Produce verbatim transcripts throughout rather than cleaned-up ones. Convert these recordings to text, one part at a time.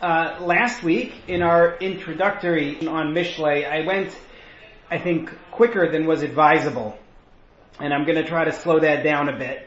Uh, last week, in our introductory on Mishlei, I went, I think, quicker than was advisable. And I'm going to try to slow that down a bit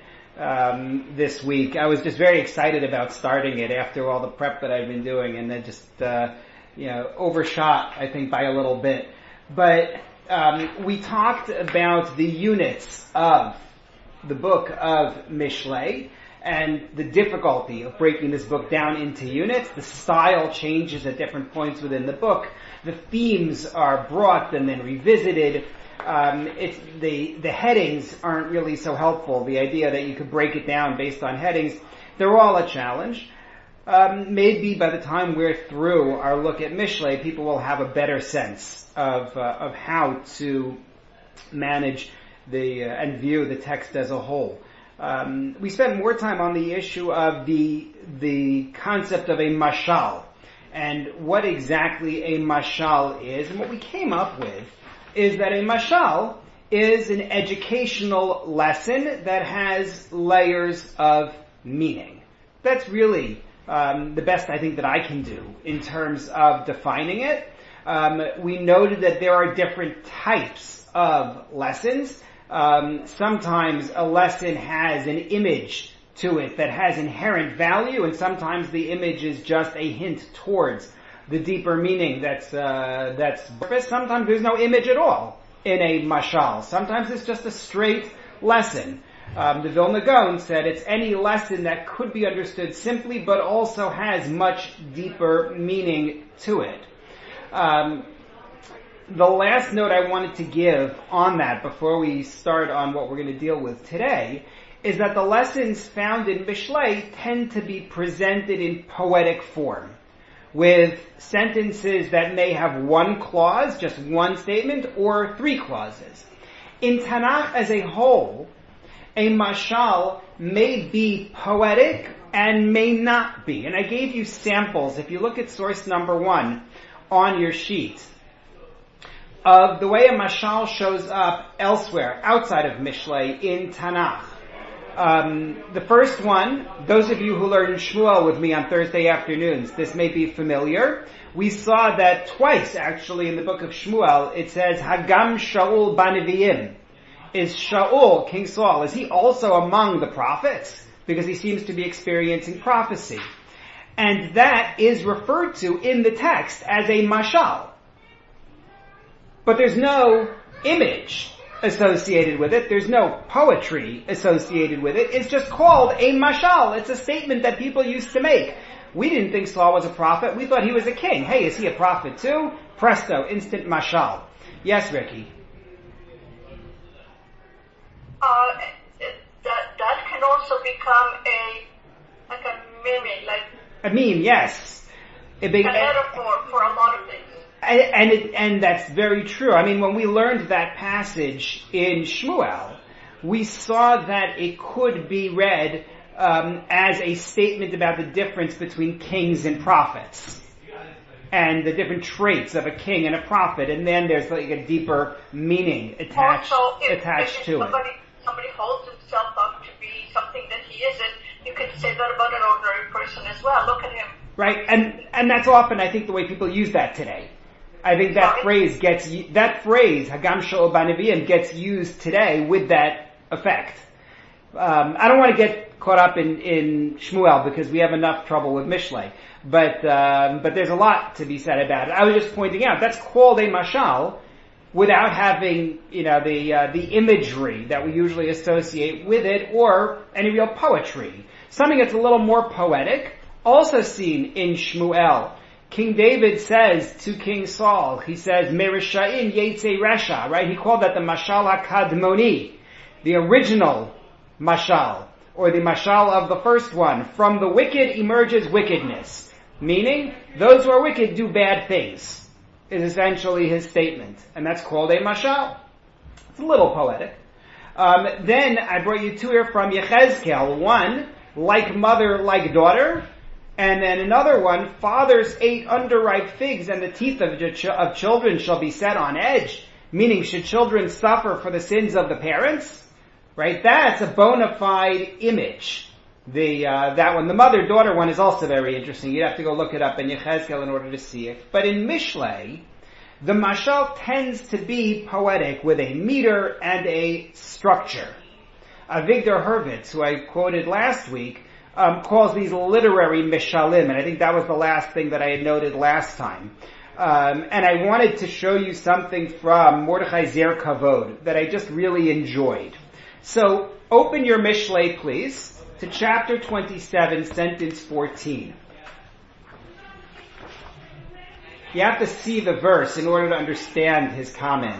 um, this week. I was just very excited about starting it after all the prep that I've been doing, and then just, uh, you know, overshot, I think, by a little bit. But um, we talked about the units of the book of Mishlei, and the difficulty of breaking this book down into units. The style changes at different points within the book. The themes are brought and then revisited. Um, it's the the headings aren't really so helpful. The idea that you could break it down based on headings, they're all a challenge. Um, maybe by the time we're through our look at Mishlei, people will have a better sense of uh, of how to manage the uh, and view the text as a whole. Um, we spent more time on the issue of the the concept of a mashal and what exactly a mashal is. And what we came up with is that a mashal is an educational lesson that has layers of meaning. That's really um, the best I think that I can do in terms of defining it. Um, we noted that there are different types of lessons. Um, sometimes a lesson has an image to it that has inherent value, and sometimes the image is just a hint towards the deeper meaning that's uh, that's surface. Sometimes there's no image at all in a mashal. Sometimes it's just a straight lesson. Um, the Vilna Gaon said it's any lesson that could be understood simply, but also has much deeper meaning to it. Um, The last note I wanted to give on that before we start on what we're going to deal with today is that the lessons found in Mishlei tend to be presented in poetic form with sentences that may have one clause, just one statement, or three clauses. In Tanakh as a whole, a mashal may be poetic and may not be. And I gave you samples. If you look at source number one on your sheet, of the way a mashal shows up elsewhere, outside of Mishlei, in Tanakh. Um, the first one, those of you who learn Shmuel with me on Thursday afternoons, this may be familiar. We saw that twice, actually, in the book of Shmuel, it says, Hagam Shaul Baneviyim. Is Shaul, King Saul, is he also among the prophets? Because he seems to be experiencing prophecy. And that is referred to in the text as a mashal. But there's no image associated with it. There's no poetry associated with it. It's just called a mashal. It's a statement that people used to make. We didn't think Saul was a prophet. We thought he was a king. Hey, is he a prophet too? Presto, instant mashal. Yes, Ricky? Uh, that, that can also become a, like a meme, like a meme, yes. A, big, a metaphor for a lot of things. And, and, it, and that's very true. I mean, when we learned that passage in Shmuel, we saw that it could be read um, as a statement about the difference between kings and prophets, and the different traits of a king and a prophet. And then there's like a deeper meaning attached also, if, attached if to somebody, it. Somebody holds himself up to be something that he isn't. You could say that about an ordinary person as well. Look at him. Right, and and that's often, I think, the way people use that today. I think that right. phrase gets, that phrase, Hagam Shaul Baneviyim, gets used today with that effect. Um, I don't want to get caught up in, in Shmuel because we have enough trouble with Mishlei. But, um, but there's a lot to be said about it. I was just pointing out, that's called a mashal without having, you know, the, uh, the imagery that we usually associate with it or any real poetry. Something that's a little more poetic, also seen in Shmuel. King David says to King Saul, he says, Merisha'in Yetze Resha, right? He called that the Mashal HaKadmoni, the original Mashal, or the Mashal of the first one. From the wicked emerges wickedness. Meaning, those who are wicked do bad things, is essentially his statement. And that's called a Mashal. It's a little poetic. Um, then I brought you two here from Yechezkel. One, like mother, like daughter. And then another one, fathers ate underripe figs and the teeth of, of children shall be set on edge. Meaning, should children suffer for the sins of the parents? Right? That's a bona fide image The uh, that one, the mother-daughter one, is also very interesting. You'd have to go look it up in Yechezkel in order to see it. But in Mishlei, the mashal tends to be poetic with a meter and a structure. Avigdor Hurwitz, who I quoted last week, um, calls these literary mishalim, and I think that was the last thing that I had noted last time. Um, and I wanted to show you something from Mordechai Zer Kavod that I just really enjoyed. So, open your Mishlei, please, to chapter twenty-seven, sentence fourteen. You have to see the verse in order to understand his comment.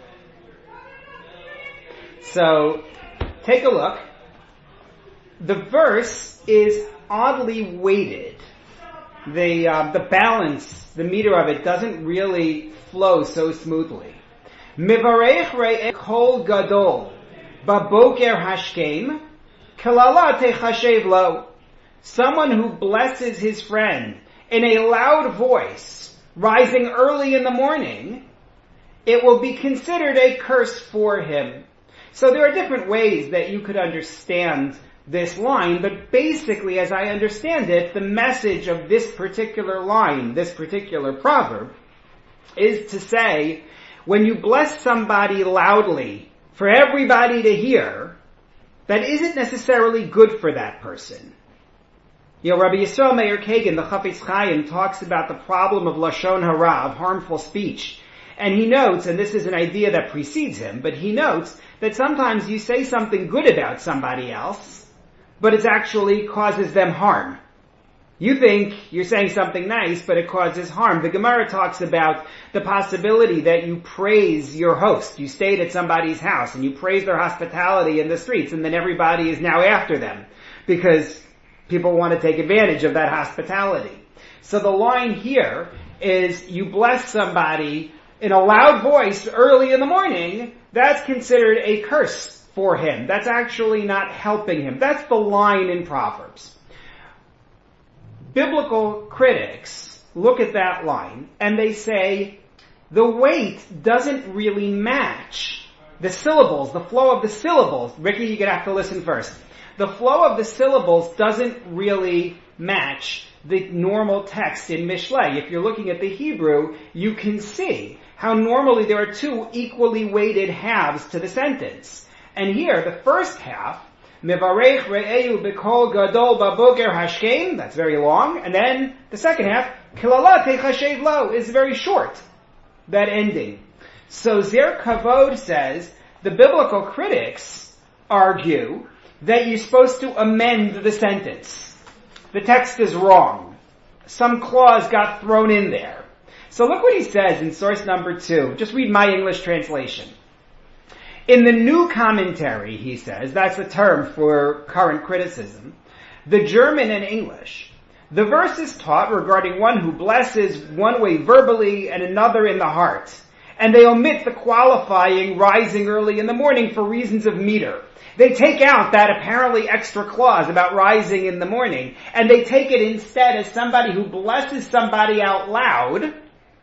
So, take a look. The verse is oddly weighted. The uh, the balance, the meter of it doesn't really flow so smoothly. Mivarech re'eh kol gadol baboker hashkem kalala techashev lo. Someone who blesses his friend in a loud voice, rising early in the morning, it will be considered a curse for him. So there are different ways that you could understand this line, but basically, as I understand it, the message of this particular line, this particular proverb, is to say, when you bless somebody loudly for everybody to hear, that isn't necessarily good for that person. You know, Rabbi Yisrael Meir Kagan, the Chafetz Chaim, talks about the problem of lashon hara, of harmful speech. And he notes, and this is an idea that precedes him, but he notes that sometimes you say something good about somebody else, but it actually causes them harm. You think you're saying something nice, but it causes harm. The Gemara talks about the possibility that you praise your host. You stayed at somebody's house and you praise their hospitality in the streets, and then everybody is now after them because people want to take advantage of that hospitality. So the line here is you bless somebody in a loud voice early in the morning, that's considered a curse for him. That's actually not helping him. That's the line in Proverbs. Biblical critics look at that line and they say the weight doesn't really match the syllables, the flow of the syllables. Ricky, you're going to have to listen first. The flow of the syllables doesn't really match the normal text in Mishlei. If you're looking at the Hebrew, you can see how normally there are two equally weighted halves to the sentence. And here, the first half, Mivarech re'ehu b'kol gadol baboker hashkem, that's very long. And then the second half, Kilala techashev lo, is very short. That ending. So Zer Kavod says, the biblical critics argue that you're supposed to amend the sentence. The text is wrong. Some clause got thrown in there. So look what he says in source number two. Just read my English translation. In the new commentary, he says, that's the term for current criticism, the German and English, the verse is taught regarding one who blesses one way verbally and another in the heart. And they omit the qualifying rising early in the morning for reasons of meter. They take out that apparently extra clause about rising in the morning, and they take it instead as somebody who blesses somebody out loud,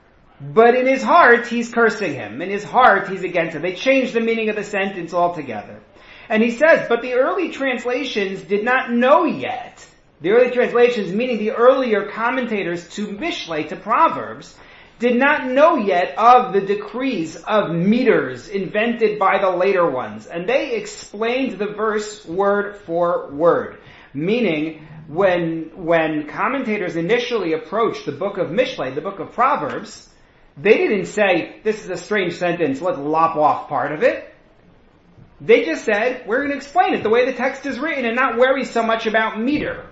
but in his heart, he's cursing him. In his heart, he's against him. They change the meaning of the sentence altogether. And he says, but the early translations did not know yet. The early translations, meaning the earlier commentators to Mishlei, to Proverbs, did not know yet of the decrees of meters invented by the later ones. And they explained the verse word for word. Meaning, when, when commentators initially approached the book of Mishlei, the book of Proverbs, they didn't say, this is a strange sentence, let's lop off part of it. They just said, we're going to explain it the way the text is written and not worry so much about meter.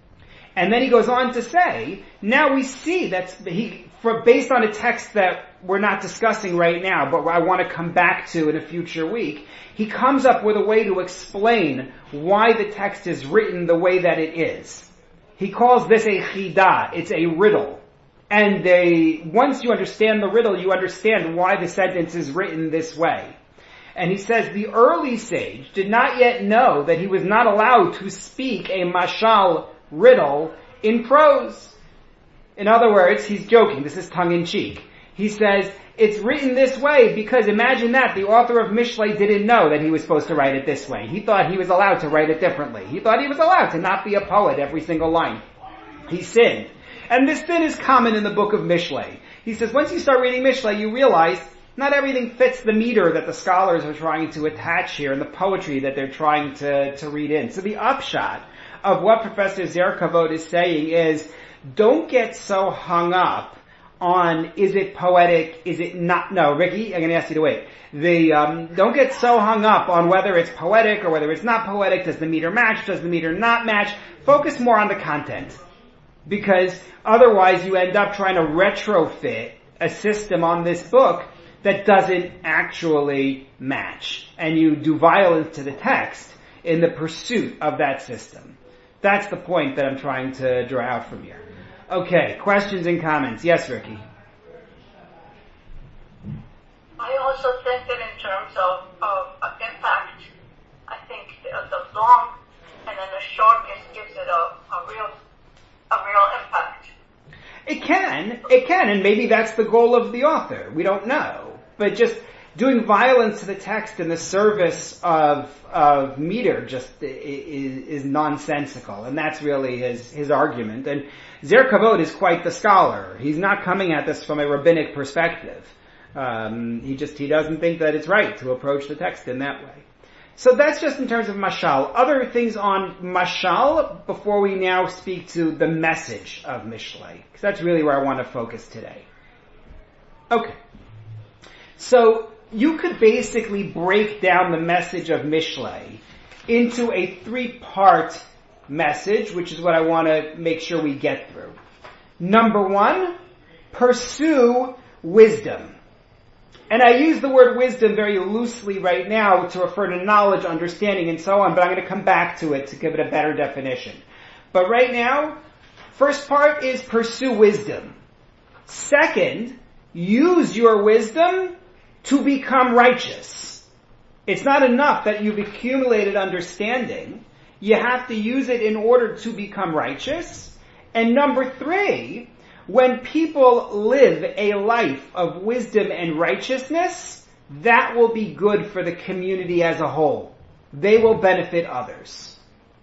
And then he goes on to say, now we see that he, for, based on a text that we're not discussing right now, but I want to come back to in a future week, he comes up with a way to explain why the text is written the way that it is. He calls this a chidah, it's a riddle. And they, once you understand the riddle, you understand why the sentence is written this way. And he says the early sage did not yet know that he was not allowed to speak a mashal riddle in prose. In other words, he's joking. This is tongue-in-cheek. He says, it's written this way because imagine that, the author of Mishlei didn't know that he was supposed to write it this way. He thought he was allowed to write it differently. He thought he was allowed to not be a poet every single line. He sinned. And this sin is common in the book of Mishlei. He says, once you start reading Mishlei, you realize not everything fits the meter that the scholars are trying to attach here and the poetry that they're trying to, to read in. So the upshot of what Professor Zer Kavod is saying is, don't get so hung up on, is it poetic, is it not, no, Ricky, I'm going to ask you to wait. The, um, don't get so hung up on whether it's poetic or whether it's not poetic, does the meter match, does the meter not match. Focus more on the content. Because otherwise you end up trying to retrofit a system on this book that doesn't actually match. And you do violence to the text in the pursuit of that system. That's the point that I'm trying to draw out from here. Okay, questions and comments. Yes, Ricky? I also think that in terms of, of, of impact, I think the, the long and then the shortness gives it a, a real a real impact. It can, it can, and maybe that's the goal of the author. We don't know. But just doing violence to the text in the service of of meter just is, is nonsensical, and that's really his his argument. And Zer Kavod is quite the scholar. He's not coming at this from a rabbinic perspective. Um, he just he doesn't think that it's right to approach the text in that way. So that's just in terms of mashal. Other things on mashal before we now speak to the message of Mishlei, because that's really where I want to focus today. Okay. So you could basically break down the message of Mishlei into a three-part message, which is what I want to make sure we get through. Number one, pursue wisdom. And I use the word wisdom very loosely right now to refer to knowledge, understanding, and so on, but I'm going to come back to it to give it a better definition. But right now, first part is pursue wisdom. Second, use your wisdom to become righteous. It's not enough that you've accumulated understanding. You have to use it in order to become righteous. And number three, when people live a life of wisdom and righteousness, that will be good for the community as a whole. They will benefit others.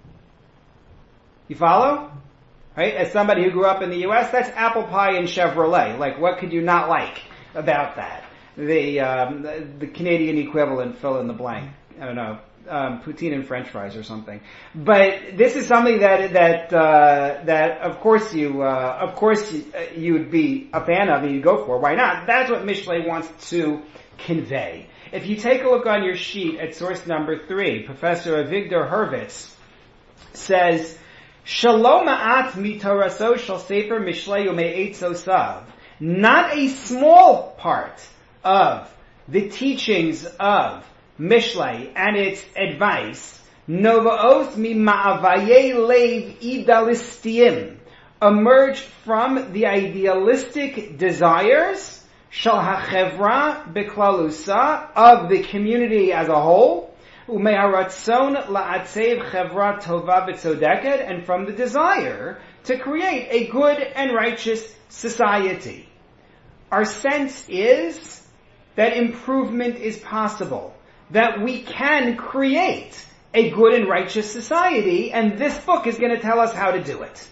You follow? Right? As somebody who grew up in the U S, that's apple pie and Chevrolet. Like, what could you not like about that? The, um, the, the Canadian equivalent, fill in the blank. I don't know. Um, poutine and French fries or something. But this is something that, that, uh, that of course you, uh, of course you, uh, you would be a fan of and you'd go for. Why not? That's what Mishlei wants to convey. If you take a look on your sheet at source number three, Professor Avigdor Hurwitz says, Shalom ma'at mitoraso shel sefer Mishlei ume'etzo sav. Not a small part of the teachings of Mishlei and its advice, Novaos mi ma'avaye lev idealistiem, emerged from the idealistic desires, shal hachevra beklalusa, of the community as a whole, ume'aratzon la'atzev chevra tova v'tzodeket, and from the desire to create a good and righteous society. Our sense is that improvement is possible, that we can create a good and righteous society, and this book is going to tell us how to do it.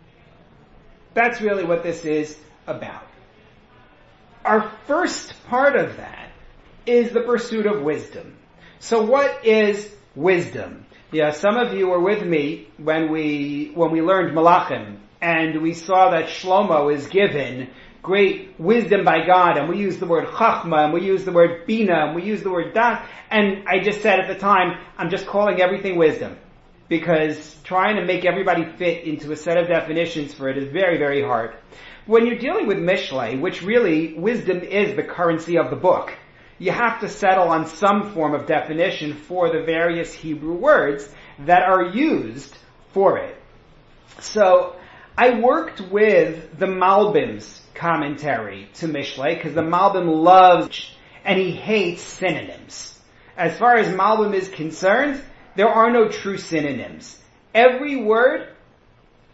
That's really what this is about. Our first part of that is the pursuit of wisdom. So what is wisdom? Yeah, some of you were with me when we when we learned Malachim, and we saw that Shlomo is given great wisdom by God, and we use the word chachma, and we use the word bina, and we use the word das, and I just said at the time, I'm just calling everything wisdom, because trying to make everybody fit into a set of definitions for it is very, very hard. When you're dealing with Mishlei, which really, wisdom is the currency of the book, you have to settle on some form of definition for the various Hebrew words that are used for it. So, I worked with the Malbim's commentary to Mishlei, because the Malbim loves and he hates synonyms. As far as Malbim is concerned, there are no true synonyms. Every word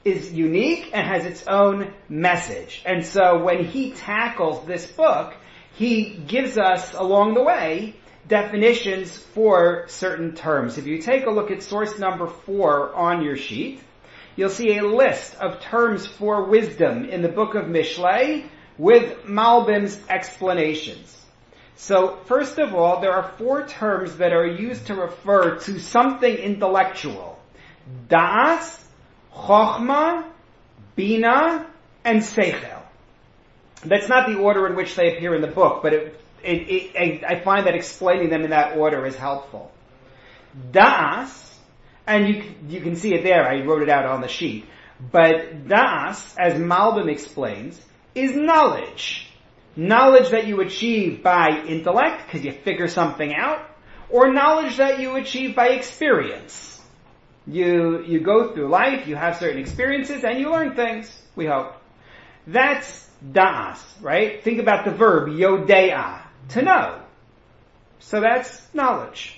is unique and has its own message. And so when he tackles this book, he gives us, along the way, definitions for certain terms. If you take a look at source number four on your sheet, you'll see a list of terms for wisdom in the book of Mishlei with Malbim's explanations. So, first of all, there are four terms that are used to refer to something intellectual. Da'as, Chochma, Bina, and Seichel. That's not the order in which they appear in the book, but it, it, it, I find that explaining them in that order is helpful. Da'as, and you, you can see it there, I wrote it out on the sheet, but Da'as, as Malbim explains, is knowledge. Knowledge that you achieve by intellect, because you figure something out, or knowledge that you achieve by experience. You, you go through life, you have certain experiences, and you learn things, we hope. That's da'as, right? Think about the verb, yode'a, to know. So that's knowledge.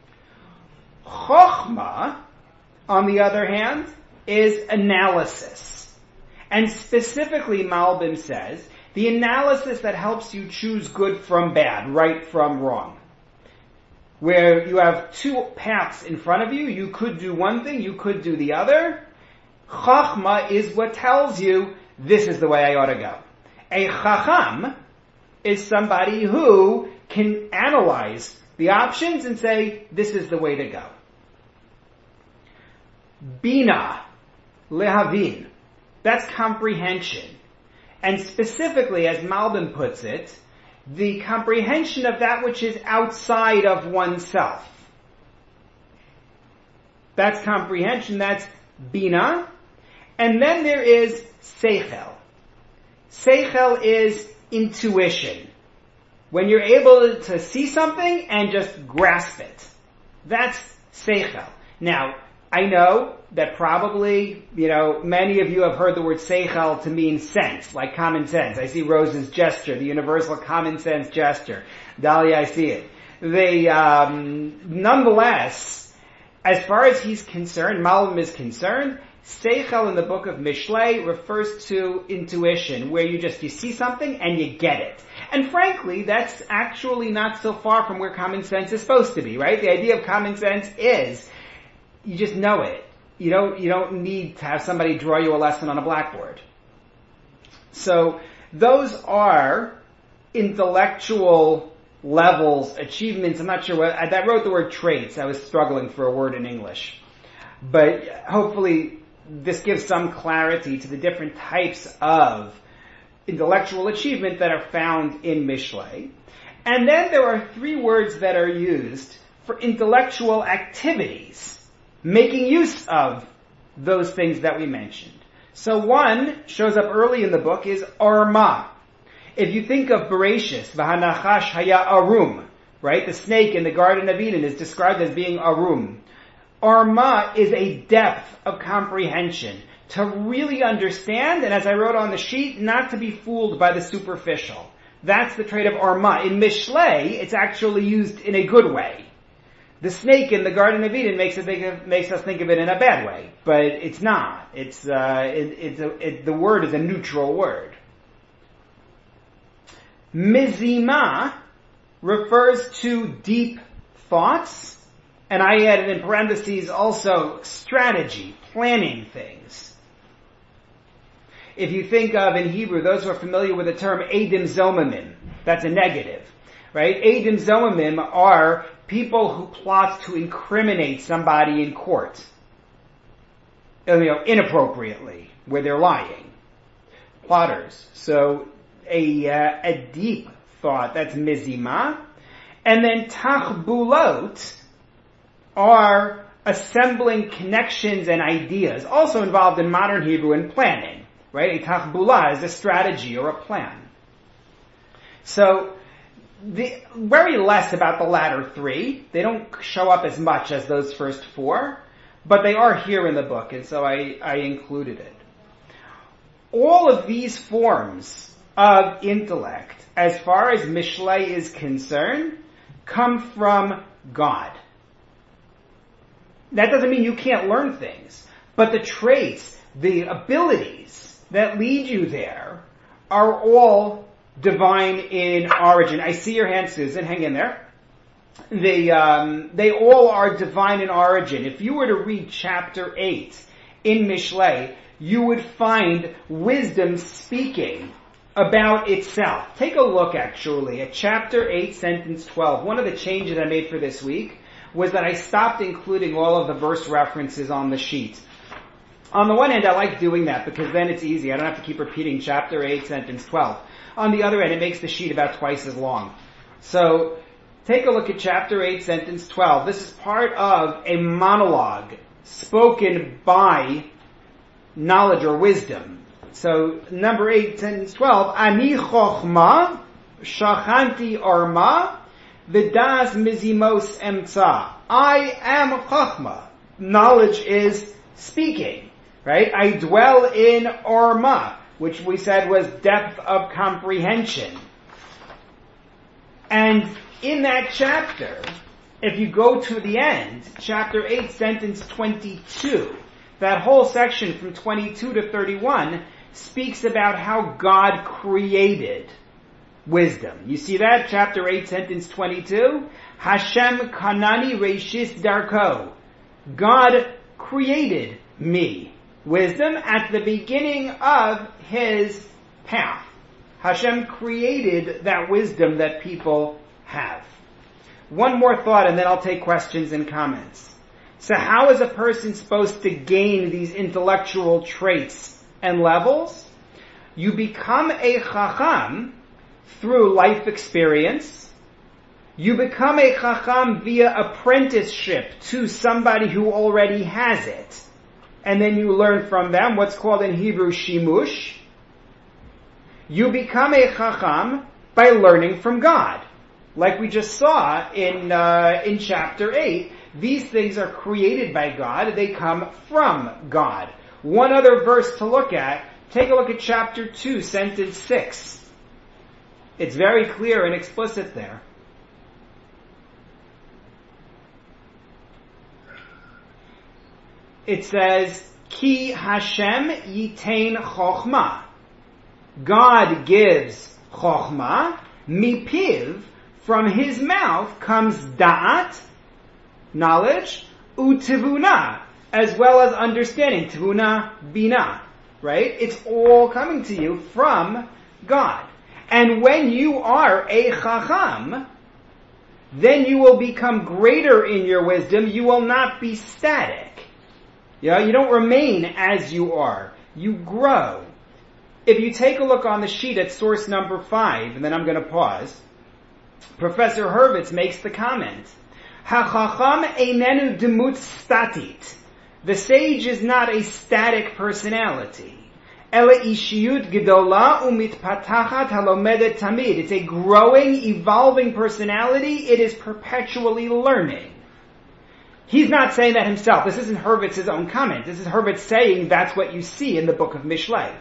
Chochma, on the other hand, is analysis. And specifically, Malbim says, the analysis that helps you choose good from bad, right from wrong. Where you have two paths in front of you, you could do one thing, you could do the other. Chachma is what tells you, this is the way I ought to go. A chacham is somebody who can analyze the options and say, this is the way to go. Bina, lehavin, that's comprehension. And specifically, as Malbim puts it, the comprehension of that which is outside of oneself. That's comprehension, that's Bina. And then there is Seichel. Seichel is intuition. When you're able to see something and just grasp it. That's Seichel. Now, I know that probably, you know, many of you have heard the word seichel to mean sense, like common sense. I see Rose's gesture, the universal common sense gesture. Dahlia, I see it. They, um, nonetheless, as far as he's concerned, Malbim is concerned, seichel in the book of Mishlei refers to intuition, where you just, you see something and you get it. And frankly, that's actually not so far from where common sense is supposed to be, right? The idea of common sense is, you just know it. You don't, you don't need to have somebody draw you a lesson on a blackboard. So, those are intellectual levels, achievements. I'm not sure what, I, I wrote the word traits. I was struggling for a word in English. But hopefully this gives some clarity to the different types of intellectual achievement that are found in Mishlei. And then there are three words that are used for intellectual activities, making use of those things that we mentioned. So one shows up early in the book is arma. If you think of Bereshis, v'hanachash haya arum, right? The snake in the Garden of Eden is described as being arum. Arma is a depth of comprehension, to really understand, and as I wrote on the sheet, not to be fooled by the superficial. That's the trait of arma. In Mishlei, it's actually used in a good way. The snake in the Garden of Eden makes, it think of, makes us think of it in a bad way, but it's not. It's uh, it, it's a, it, the word is a neutral word. Mizima refers to deep thoughts, and I added in parentheses also strategy, planning things. If you think of in Hebrew, those who are familiar with the term Eidim Zomimim, that's a negative, right? Eidim Zomimim are people who plot to incriminate somebody in court, you know, inappropriately, where they're lying. Plotters. So, a, uh, a deep thought, that's mizima. And then tachbulot are assembling connections and ideas, also involved in modern Hebrew in planning, right? A tachbula is a strategy or a plan. So, The, very less about the latter three. They don't show up as much as those first four, but they are here in the book, and so I, I included it. All of these forms of intellect, as far as Mishlei is concerned, come from God. That doesn't mean you can't learn things, but the traits the abilities that lead you there are all divine in origin. I see your hand, Susan. Hang in there. They, um, they all are divine in origin. If you were to read chapter eight in Mishlei, you would find wisdom speaking about itself. Take a look, actually, at chapter eight, sentence twelve. One of the changes I made for this week was that I stopped including all of the verse references on the sheet. On the one hand, I like doing that because then it's easy. I don't have to keep repeating chapter eight, sentence twelve. On the other hand, it makes the sheet about twice as long. So, take a look at chapter eight, sentence twelve. This is part of a monologue spoken by knowledge or wisdom. So, number eight, sentence twelve. Ani chochma, shachanti orma, v'das mizimos emtza. I am chochma. Knowledge is speaking, right? I dwell in orma, which we said was depth of comprehension. And in that chapter, if you go to the end, chapter eight, sentence twenty-two, that whole section from twenty-two to thirty-one speaks about how God created wisdom. You see that? Chapter eight, sentence twenty-two. Hashem kanani reishis darko. God created me. Wisdom at the beginning of his path. Hashem created that wisdom that people have. One more thought and then I'll take questions and comments. So how is a person supposed to gain these intellectual traits and levels? You become a chacham through life experience. You become a chacham via apprenticeship to somebody who already has it. And then you learn from them what's called in Hebrew shimush. You become a chacham by learning from God. Like we just saw in uh, in chapter eight, these things are created by God. They come from God. One other verse to look at. Take a look at chapter two, sentence six. It's very clear and explicit there. It says, Ki Hashem yitain chochma. God gives chochma, mipiv, from his mouth comes da'at, knowledge, utivuna, as well as understanding, tivuna, bina, right? It's all coming to you from God. And when you are a chacham, then you will become greater in your wisdom. You will not be static. You know, you don't remain as you are. You grow. If you take a look on the sheet at source number five, and then I'm going to pause, Professor Hurwitz makes the comment, HaChacham einenu demut statit. The sage is not a static personality. Ele ishiyut gedola umitpatachat halomedet tamid. It's a growing, evolving personality. It is perpetually learning. He's not saying that himself. This isn't Hurwitz's own comment. This is Hurwitz saying that's what you see in the book of Mishlei.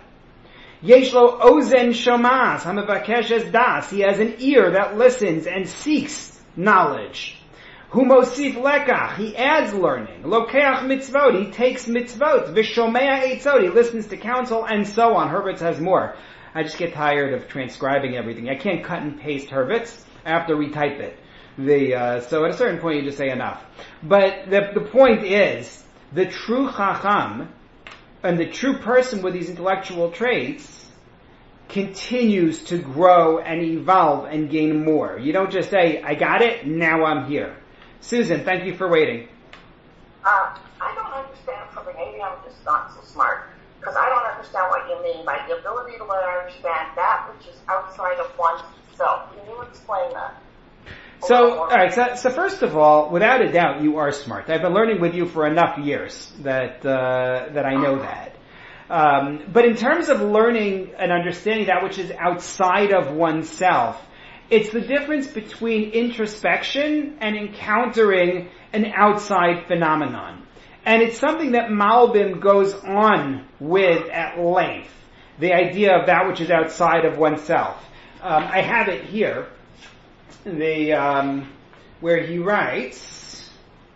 Yeshlo ozen shomas hamavakesh es das. He has an ear that listens and seeks knowledge. Humosif lekach. He adds learning. Lokeach mitzvot. He takes mitzvot. Vishomea eitzot. He listens to counsel, and so on. Hurwitz has more. I just get tired of transcribing everything. I can't cut and paste Hurwitz. I have to retype it. The, uh, so at a certain point you just say enough. But the, the point is, the true chacham, and the true person with these intellectual traits, continues to grow and evolve and gain more. You don't just say, I got it, now I'm here. Susan, thank you for waiting. Uh, I don't understand something, maybe I'm just not so smart, because I don't understand what you mean by the ability to understand that which is outside of oneself. Can you explain that? So, alright, so, so first of all, without a doubt, you are smart. I've been learning with you for enough years that, uh, that I know that. Um, but in terms of learning and understanding that which is outside of oneself, it's the difference between introspection and encountering an outside phenomenon. And it's something that Malbim goes on with at length. The idea of that which is outside of oneself. Um, I have it here. The um, where he writes,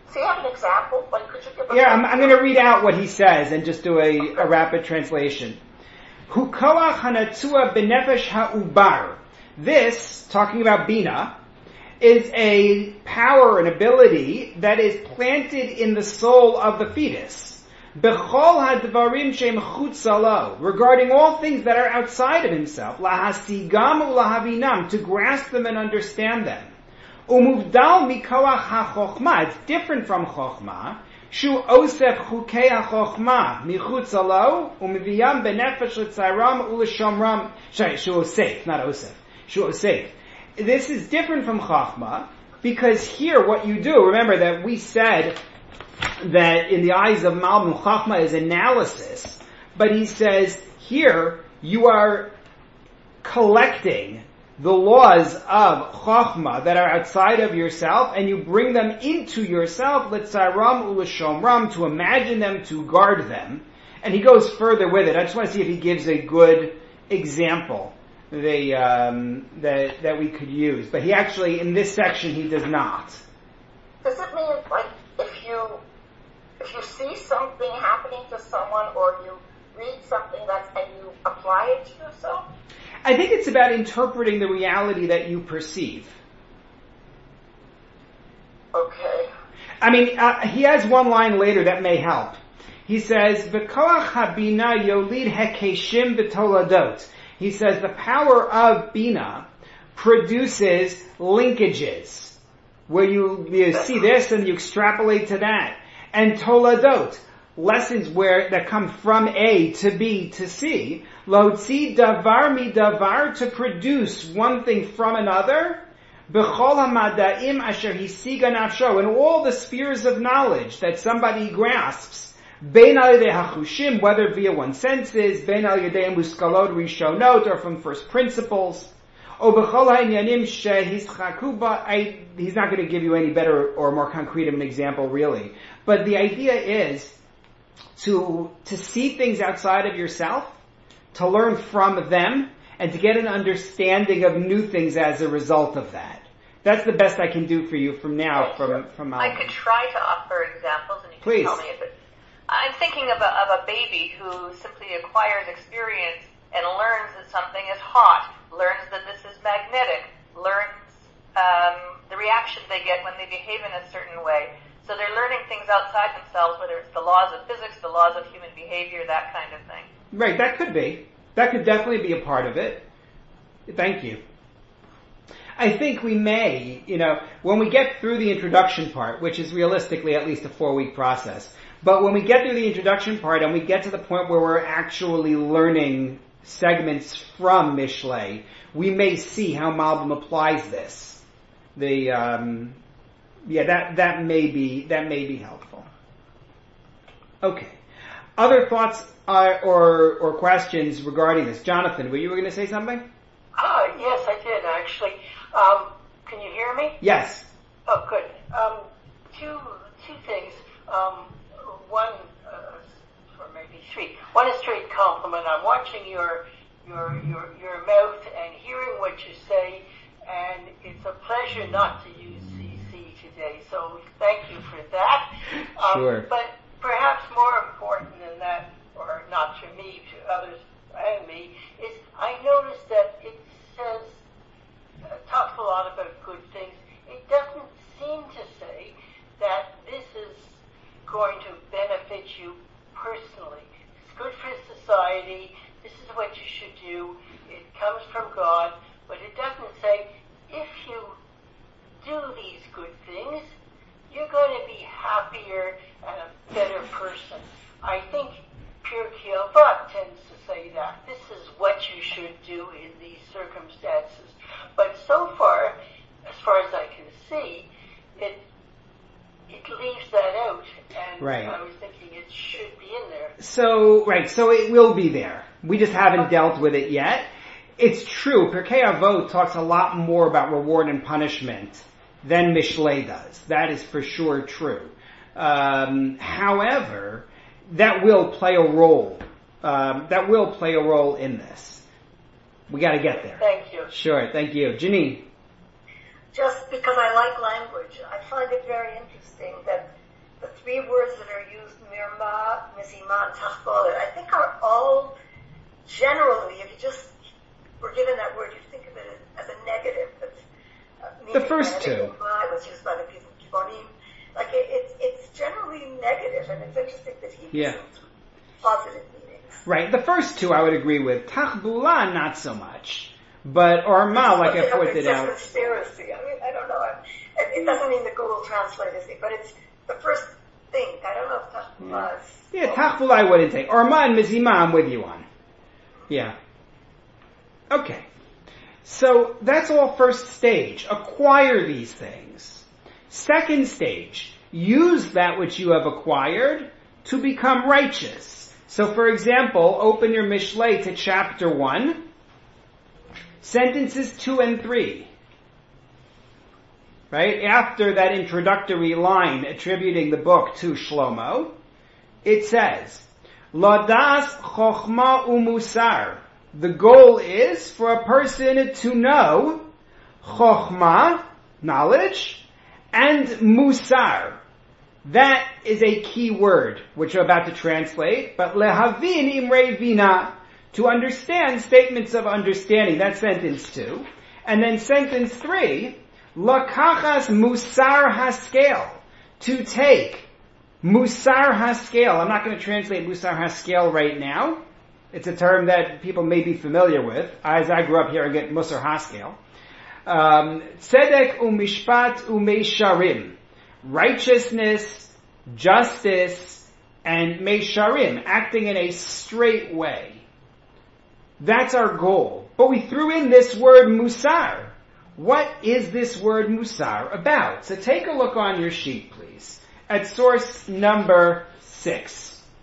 So you have an example? Like, could you give us Yeah, I'm, I'm going to read out what he says and just do a, a rapid translation. Hu koach hanatzua b'nefesh ha'ubar. This, talking about Bina, is a power, an ability that is planted in the soul of the fetus. B'chol hadvarim shem chutza lo, regarding all things that are outside of himself. Lahasigam ulahavinam, to grasp them and understand them. Umuvdal mikoach ha-chochma, it's different from chochma. Shu osef chukei ha-chochma michutza lo, umiviyam b'nefesh l'tzayram ul'shomram. Sorry, shu osef, not osef. Shu osef. This is different from Chachma, because here what you do, remember that we said that in the eyes of Malbim, Chachma is analysis, but he says here you are collecting the laws of Chachma that are outside of yourself, and you bring them into yourself, L'tzaram u'l'shomram, to imagine them, to guard them. And he goes further with it. I just want to see if he gives a good example. They, um, that, that we could use. But he actually, in this section, he does not. Does it mean, like, if you, if you see something happening to someone, or you read something that's, and you apply it to yourself? I think it's about interpreting the reality that you perceive. Okay. I mean, uh, he has one line later that may help. He says, "V'koach habina yolid hekeshim b'toladot." He says the power of Bina produces linkages, where you, you see this and you extrapolate to that. And Toladot, lessons where that come from A to B to C. Lotzi davar mi davar, to produce one thing from another. B'chol hamadaim asher hisiga nafsho, in all the spheres of knowledge that somebody grasps. Bein al yedei hachushim, whether via one's senses, bein al yedei muskalot rishonot, or from first principles. O b'chol ha'inyanim shehischaku ba, he's not going to give you any better or more concrete of an example, really. But the idea is to, to see things outside of yourself, to learn from them, and to get an understanding of new things as a result of that. That's the best I can do for you from now, from, from I could try to offer examples, and you Please. can tell me if it... I'm thinking of a, of a baby who simply acquires experience and learns that something is hot, learns that this is magnetic, learns um, the reaction they get when they behave in a certain way. So they're learning things outside themselves, whether it's the laws of physics, the laws of human behavior, that kind of thing. Right, that could be. That could definitely be a part of it. Thank you. I think we may, you know, when we get through the introduction part, which is realistically at least a four-week process, but when we get through the introduction part and we get to the point where we're actually learning segments from Mishlei, we may see how Malbim applies this. The, um, yeah, that, that may be, that may be helpful. Okay. Other thoughts are, or, or questions regarding this? Jonathan, were you going to say something? Uh, yes, I did, actually. Um, can you hear me? Yes. Oh, good. Um, two, two things. Um, one, uh, or maybe three. One is straight compliment. I'm watching your, your, your, your mouth and hearing what you say, and it's a pleasure not to use C C today, so thank you for that. Um, sure. But perhaps more important than that, or not to me, to others and me, is I noticed that it says, uh, talks a lot about good things. It doesn't seem to say that this is going to benefit you personally. It's good for society. This is what you should do. It comes from God, but it doesn't say if you do these good things, you're going to be happier and a better person. I think Pirkei Avot tends to say that. This is what you should do in these circumstances. But so far, as far as I can see, it it leaves that out, and right. I was thinking it should be in there. So, right, so it will be there. We just haven't okay. dealt with it yet. It's true, Pirkei Avot talks a lot more about reward and punishment than Mishlei does. That is for sure true. Um, however, that will play a role. Um, that will play a role in this. We got to get there. Thank you. Sure, thank you. Janine. Just because I like language, I find it very interesting that the three words that are used, mirma, mizima, and tachbolet, I think are all generally, if you just were given that word, you think of it as a negative. That's, uh, the first two. It was used by the people of Kibonim. Like it, it's it's generally negative, and it's interesting that he yeah. used positive meanings. Right. The first two I would agree with. Tachbula, not so much. But orma, like I pointed it's out. Conspiracy. I mean, I don't know. It, it doesn't mean the Google Translate is it, but it's the first thing. I don't know if tachbula is. Yeah, tachbula I wouldn't take. Orma and mizima I'm with you on. Yeah. Okay. So that's all first stage. Acquire these things. Second stage. Use that which you have acquired to become righteous. So for example, open your Mishlei to chapter one, sentences two and three. Right? After that introductory line attributing the book to Shlomo, it says, Ladas chokhma umusar. The goal is for a person to know chokhmah, knowledge, and musar. That is a key word, which we're about to translate, but lehavin imrei vina, to understand statements of understanding. That's sentence two. And then sentence three, lakachas musar haskel, to take musar haskel. I'm not going to translate musar haskel right now. It's a term that people may be familiar with. As I grew up here, I get Musar Haskel. Um, Tzedek umishpat umeisharim. Righteousness, justice, and meisharim. Acting in a straight way. That's our goal. But we threw in this word musar. What is this word musar about? So take a look on your sheet, please, at source number six,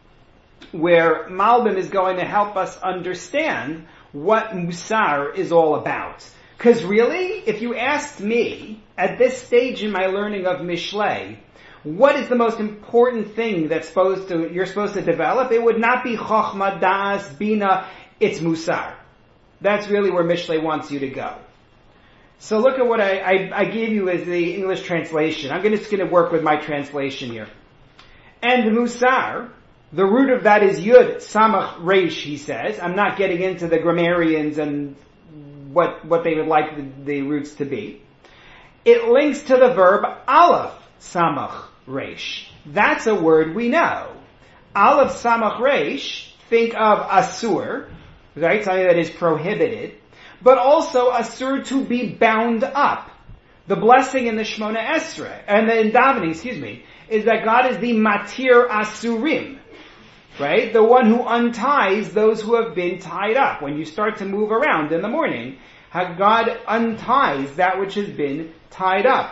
where Malbim is going to help us understand what Musar is all about. Because really, if you asked me, at this stage in my learning of Mishlei, what is the most important thing that's supposed to, you're supposed to develop, it would not be Chochmah, Da'as, Bina, it's Musar. That's really where Mishlei wants you to go. So look at what I, I, I gave you as the English translation. I'm just going to work with my translation here. And Musar, the root of that is Yud Samach Reish, he says. I'm not getting into the grammarians and what what they would like the, the roots to be. It links to the verb Aleph Samach Reish. That's a word we know. Aleph Samach Reish, think of Asur, right? Something that is prohibited. But also Asur to be bound up. The blessing in the Shemona Esrei, and in davening, excuse me, is that God is the Matir Asurim. Right? The one who unties those who have been tied up. When you start to move around in the morning, God unties that which has been tied up.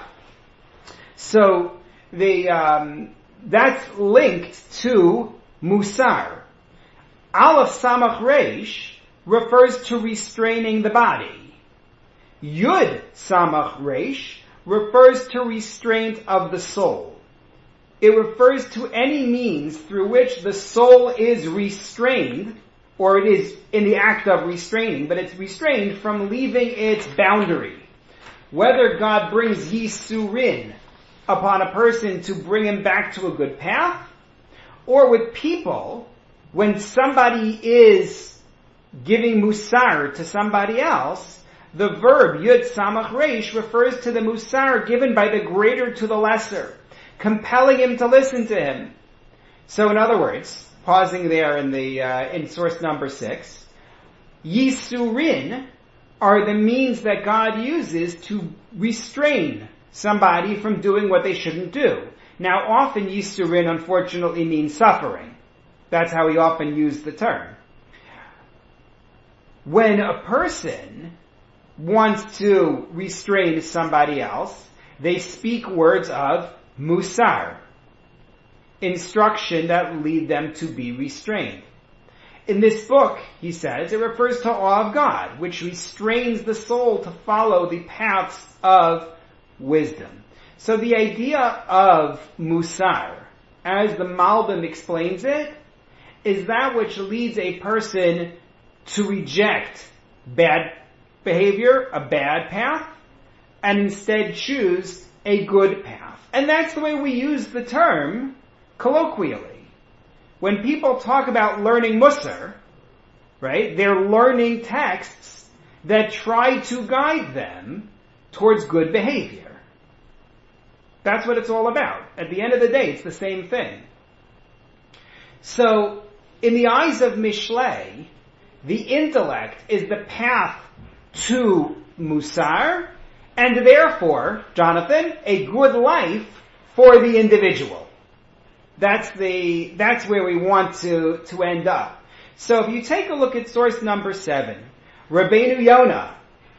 So, the, um, that's linked to Musar. Aleph Samach Reish refers to restraining the body. Yud Samach Reish refers to restraint of the soul. It refers to any means through which the soul is restrained, or it is in the act of restraining, but it's restrained from leaving its boundary. Whether God brings Yisurin upon a person to bring him back to a good path, or with people, when somebody is giving musar to somebody else, the verb Yud Samach Reish refers to the musar given by the greater to the lesser, compelling him to listen to him. So in other words, pausing there in the uh, in source number six, Yisurin are the means that God uses to restrain somebody from doing what they shouldn't do. Now often Yisurin unfortunately means suffering. That's how he often used the term. When a person wants to restrain somebody else, they speak words of musar, instruction that lead them to be restrained. In this book, he says, it refers to awe of God, which restrains the soul to follow the paths of wisdom. So the idea of musar, as the Malbim explains it, is that which leads a person to reject bad behavior, a bad path, and instead choose a good path. And that's the way we use the term colloquially. When people talk about learning Musar, right, they're learning texts that try to guide them towards good behavior. That's what it's all about. At the end of the day, it's the same thing. So, in the eyes of Mishlei, the intellect is the path to Musar, and therefore, Jonathan, a good life for the individual. That's the, that's where we want to, to end up. So if you take a look at source number seven, Rabbeinu Yonah,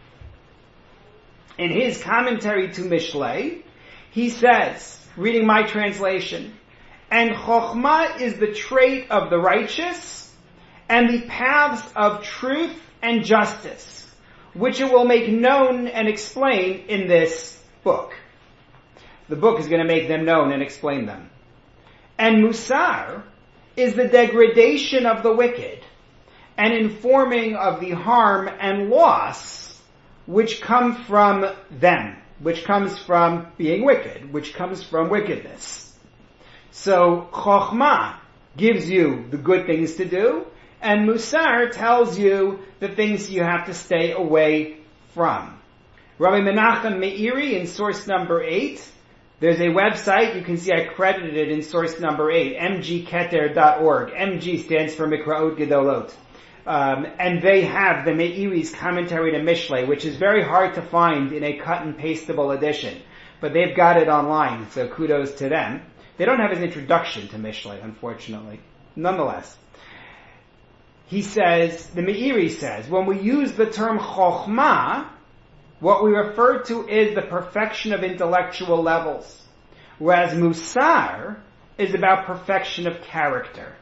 in his commentary to Mishlei, he says, reading my translation, and Chokhmah is the trait of the righteous, and the paths of truth and justice, which it will make known and explain in this book. The book is going to make them known and explain them. And Musar is the degradation of the wicked, and informing of the harm and loss which come from them, which comes from being wicked, which comes from wickedness. So Chokhmah gives you the good things to do, and Musar tells you the things you have to stay away from. Rabbi Menachem Meiri in source number eight, there's a website, you can see I credited it in source number eight, m g keter dot org. M G stands for Mikraot Gedolot. Um, and they have the Meiri's commentary to Mishlei, which is very hard to find in a cut and pastable edition. But they've got it online, so kudos to them. They don't have his introduction to Mishlei, unfortunately. Nonetheless, he says, the Meiri says, when we use the term Chokhmah, what we refer to is the perfection of intellectual levels, whereas Musar is about perfection of character.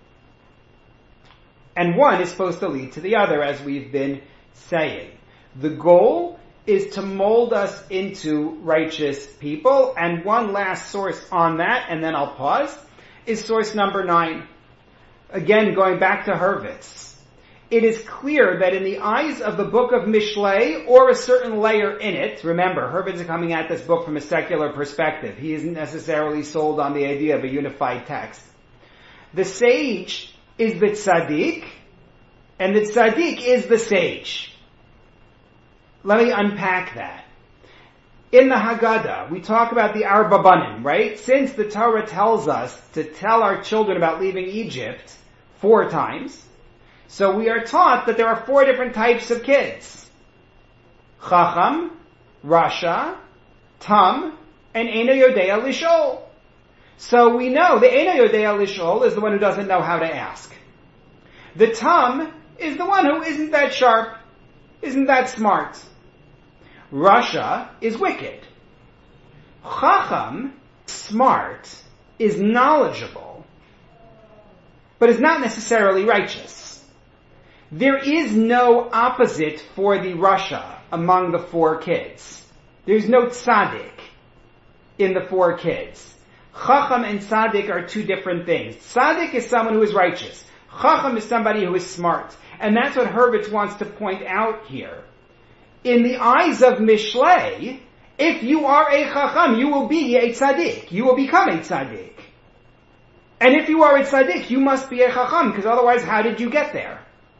And one is supposed to lead to the other, as we've been saying. The goal is to mold us into righteous people, and one last source on that, and then I'll pause, is source number nine. Again, going back to Hurwitz. It is clear that in the eyes of the book of Mishlei, or a certain layer in it, remember, Hurwitz is coming at this book from a secular perspective. He isn't necessarily sold on the idea of a unified text. The sage is the tzaddik, and the tzaddik is the sage. Let me unpack that. In the Haggadah, we talk about the Arba Banim, right? Since the Torah tells us to tell our children about leaving Egypt four times, so we are taught that there are four different types of kids. Chacham, Rasha, Tam, and Eino Yodea Lishol. So we know the Eino Yodea Lishol is the one who doesn't know how to ask. The Tam is the one who isn't that sharp, isn't that smart. Rasha is wicked. Chacham, smart, is knowledgeable, but is not necessarily righteous. There is no opposite for the Rasha among the four kids. There's no tzaddik in the four kids. Chacham and tzaddik are two different things. Tzaddik is someone who is righteous. Chacham is somebody who is smart. And that's what Hurwitz wants to point out here. In the eyes of Mishlei, if you are a Chacham, you will be a tzaddik. You will become a tzaddik. And if you are a tzaddik, you must be a Chacham, because otherwise how did you get there?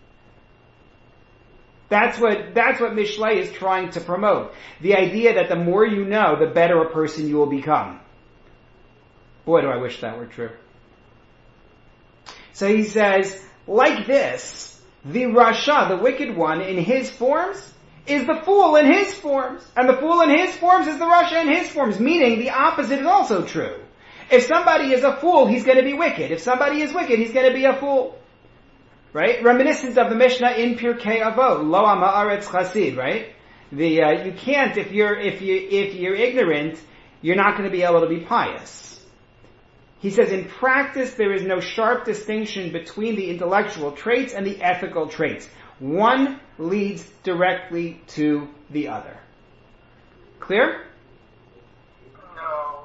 That's what, that's what Mishlei is trying to promote. The idea that the more you know, the better a person you will become. Boy, do I wish that were true. So he says, like this, the Rasha, the wicked one, in his forms, is the fool in his forms. And the fool in his forms is the Rasha in his forms, meaning the opposite is also true. If somebody is a fool, he's going to be wicked. If somebody is wicked, he's going to be a fool. Right? Reminiscent of the Mishnah in Pirkei Avot, Lo Ha'aretz Chasid, right? The, uh, you can't, if you're, if you, if you're ignorant, you're not going to be able to be pious. He says, in practice, there is no sharp distinction between the intellectual traits and the ethical traits. One leads directly to the other. Clear? No.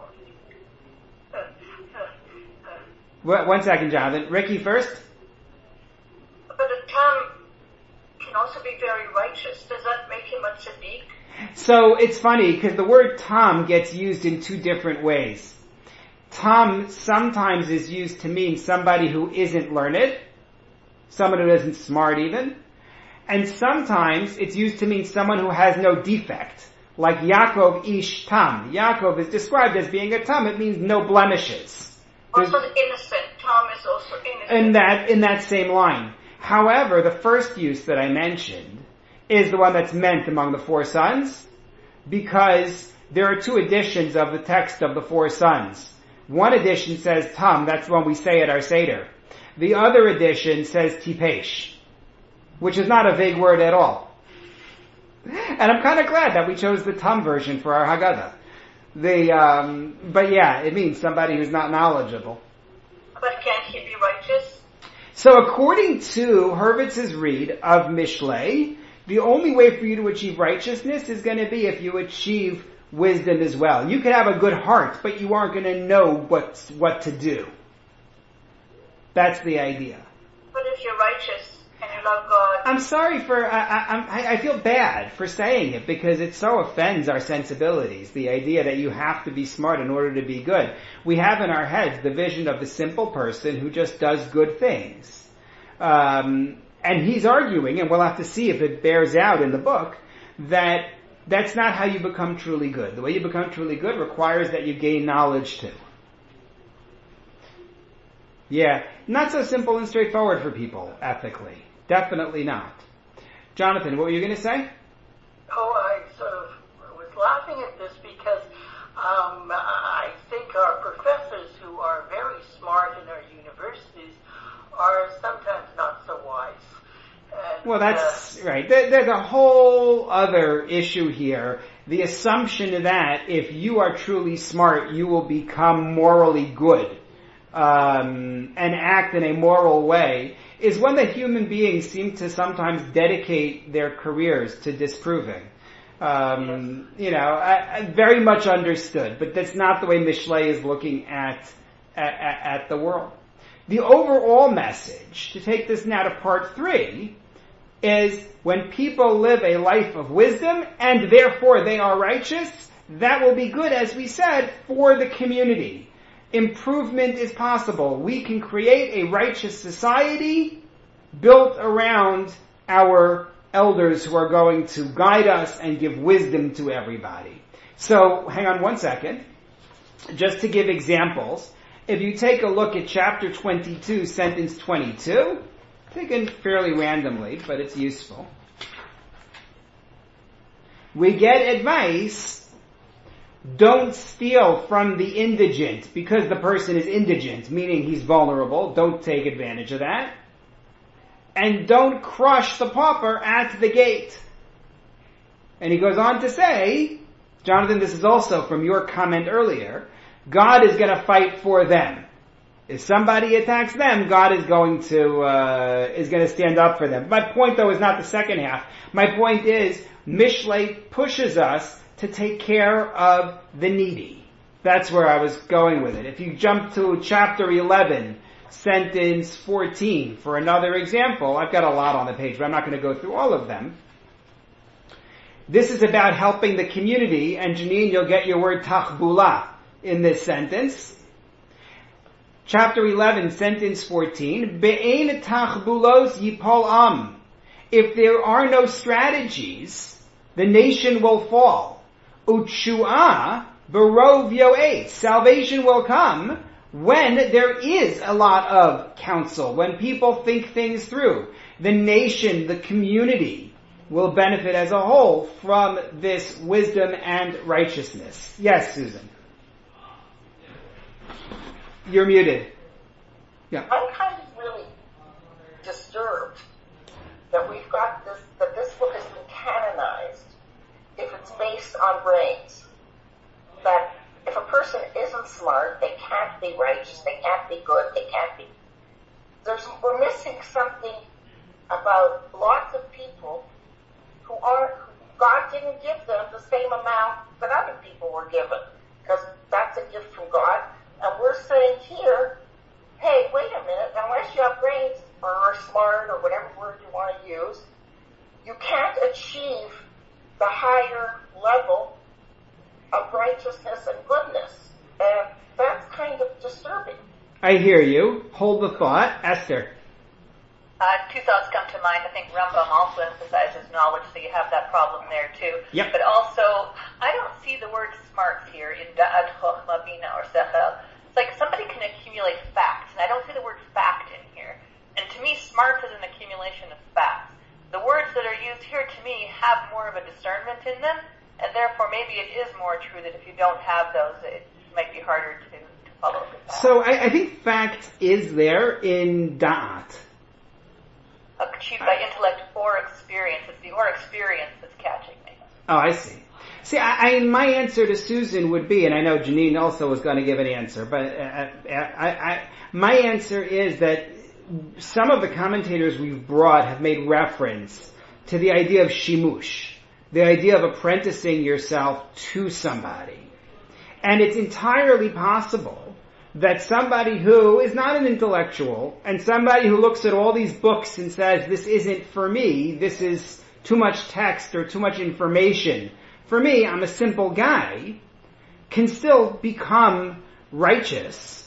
One second, Jonathan. Ricky first. But a Tam can also be very righteous. Does that make him a tzaddik? So it's funny because the word tam gets used in two different ways. Tam sometimes is used to mean somebody who isn't learned, someone who isn't smart even, and sometimes it's used to mean someone who has no defect, like Yaakov ish tam. Yaakov is described as being a tam. It means no blemishes. Also innocent. Tam is also innocent. In that, in that same line. However, the first use that I mentioned is the one that's meant among the four sons, because there are two editions of the text of the four sons. One edition says tam, that's the one we say at our Seder. The other edition says tipesh, which is not a vague word at all. And I'm kind of glad that we chose the tam version for our Haggadah. The, um, but yeah, it means somebody who's not knowledgeable. But can't he be righteous? So according to Hurwitz's read of Mishlei, the only way for you to achieve righteousness is going to be if you achieve wisdom as well. You could have a good heart, but you aren't going to know what, what to do. That's the idea. But if you're righteous and you love God... I'm sorry for, I, I, I feel bad for saying it because it so offends our sensibilities, the idea that you have to be smart in order to be good. We have in our heads the vision of the simple person who just does good things. Um, and he's arguing, and we'll have to see if it bears out in the book, that that's not how you become truly good. The way you become truly good requires that you gain knowledge too. Yeah, not so simple and straightforward for people, ethically. Definitely not. Jonathan, what were you going to say? Oh, I sort of was laughing at this because um, I think our professors who are very smart in our universities are sometimes not so wise. And, well, that's uh, right. There, there's a whole other issue here. The assumption that if you are truly smart, you will become morally good um, and act in a moral way is one that human beings seem to sometimes dedicate their careers to disproving. Um, you know, I, I very much understood, but that's not the way Mishlei is looking at, at, at the world. The overall message, to take this now to part three, is when people live a life of wisdom and therefore they are righteous, that will be good, as we said, for the community. Improvement is possible. We can create a righteous society built around our elders who are going to guide us and give wisdom to everybody. So, hang on one second. Just to give examples, if you take a look at chapter twenty-two, sentence twenty-two, taken fairly randomly, but it's useful. We get advice, don't steal from the indigent because the person is indigent, meaning he's vulnerable. Don't take advantage of that. And don't crush the pauper at the gate. And he goes on to say, Jonathan, this is also from your comment earlier, God is going to fight for them. If somebody attacks them, God is going to uh, is going to stand up for them. My point, though, is not the second half. My point is, Mishlei pushes us to take care of the needy. That's where I was going with it. If you jump to chapter eleven, sentence fourteen, for another example, I've got a lot on the page, but I'm not going to go through all of them. This is about helping the community, and Janine, you'll get your word tachbula in this sentence. Chapter eleven, sentence fourteen, Be'ein tachbulos yipol am. If there are no strategies, the nation will fall. Utshu'ah berov yo'et. Salvation will come when there is a lot of counsel, when people think things through. The nation, the community, will benefit as a whole from this wisdom and righteousness. Yes, Susan. You're muted. Yeah. I'm kind of really disturbed that we've got this, that this book has been canonized if it's based on brains. That if a person isn't smart, they can't be righteous, they can't be good, they can't be... There's, we're missing something about lots of people who aren't, God didn't give them the same amount that other people were given, because that's a gift from God. And we're saying here, hey, wait a minute, unless you have brains or are smart or whatever word you want to use, you can't achieve the higher level of righteousness and goodness. And that's kind of disturbing. I hear you. Hold the thought. Esther. Uh, two thoughts come to mind. I think Rambam also emphasizes knowledge, so you have that problem there too. Yep. But also, I don't see the word smart here in Da'at, Chochma, Bina, or Sechel. It's like somebody can accumulate facts, and I don't see the word fact in here. And to me, smart is an accumulation of facts. The words that are used here, to me, have more of a discernment in them, and therefore maybe it is more true that if you don't have those, it might be harder to, to follow the fact. So I, I think fact is there in Da'at. Achieved by intellect or experience. It's the or experience that's catching me. Oh, I see. See, I, I, my answer to Susan would be, and I know Janine also was going to give an answer, but uh, I, I, my answer is that some of the commentators we've brought have made reference to the idea of shimush, the idea of apprenticing yourself to somebody. And it's entirely possible that somebody who is not an intellectual and somebody who looks at all these books and says, this isn't for me, this is too much text or too much information. For me, I'm a simple guy, can still become righteous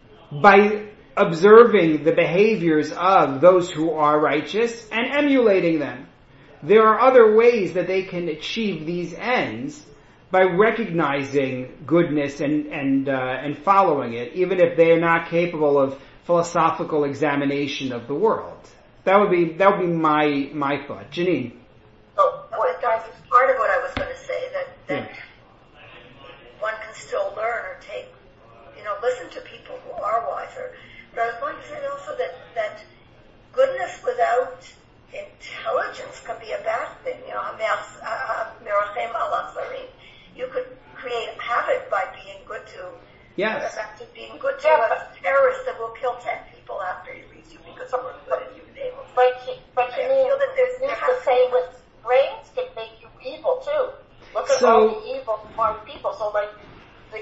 by observing the behaviors of those who are righteous and emulating them. There are other ways that they can achieve these ends by recognizing goodness and and uh, and following it, even if they are not capable of philosophical examination of the world. That would be that would be my my thought. Janine. Oh, what, guys, it's part of what I was going to say, that that yeah. one can still learn or take, you know, listen to people who are wiser. But I was going to say also that that goodness without intelligence can be a bad thing. You know, merachem al acharim. You could create havoc by being good to, yes. uh, to being good to a terrorist that will kill ten people after he leaves you because someone good at you and able. But you, but you mean that there's it's the same with brains can make you evil too. Look at so, all the evil smart people. So like the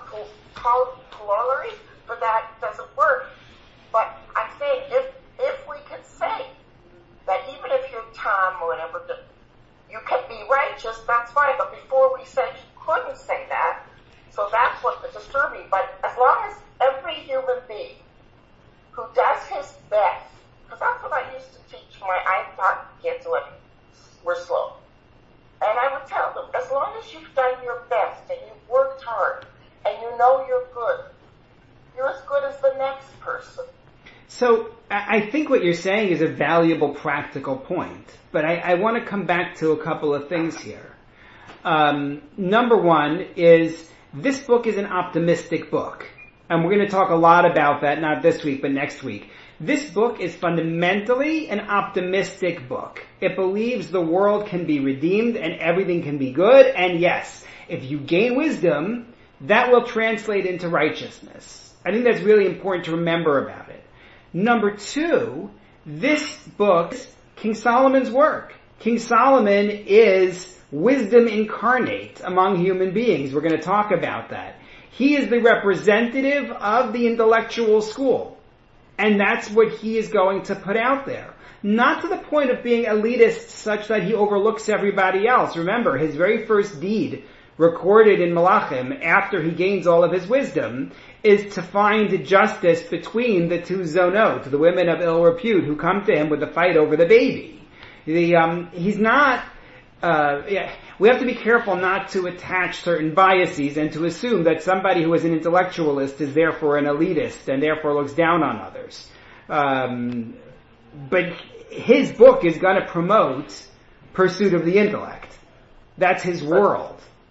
corollary for that doesn't work. But I'm saying if if we could say that even if you're Tom or whatever, you can be righteous, that's fine. But before we said you couldn't say that, so that's what is disturbing. But as long as every human being who does his best, because that's what I used to teach my I thought kids when we're slow. And I would tell them, as long as you've done your best and you've worked hard and you know you're good, you're as good as the next person. So I think what you're saying is a valuable practical point, but I, I want to come back to a couple of things here. Um, number one is this book is an optimistic book, and we're going to talk a lot about that, not this week, but next week. This book is fundamentally an optimistic book. It believes the world can be redeemed and everything can be good, and yes, if you gain wisdom, that will translate into righteousness. I think that's really important to remember about it. Number two, this book is King Solomon's work. King Solomon is wisdom incarnate among human beings. We're going to talk about that. He is the representative of the intellectual school. And that's what he is going to put out there. Not to the point of being elitist such that he overlooks everybody else. Remember, his very first deed recorded in Malachim after he gains all of his wisdom is to find justice between the two zonot, the women of ill repute who come to him with the fight over the baby. The, um, he's not, uh, yeah, we have to be careful not to attach certain biases and to assume that somebody who is an intellectualist is therefore an elitist and therefore looks down on others. Um, but his book is going to promote pursuit of the intellect. That's his world.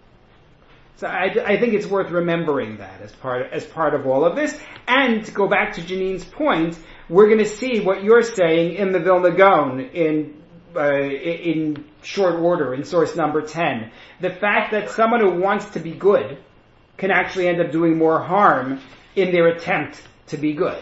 So I, I think it's worth remembering that as part as part of all of this. And to go back to Janine's point, we're going to see what you're saying in the Vilna Gaon in uh, in short order in source number ten. The fact that someone who wants to be good can actually end up doing more harm in their attempt to be good.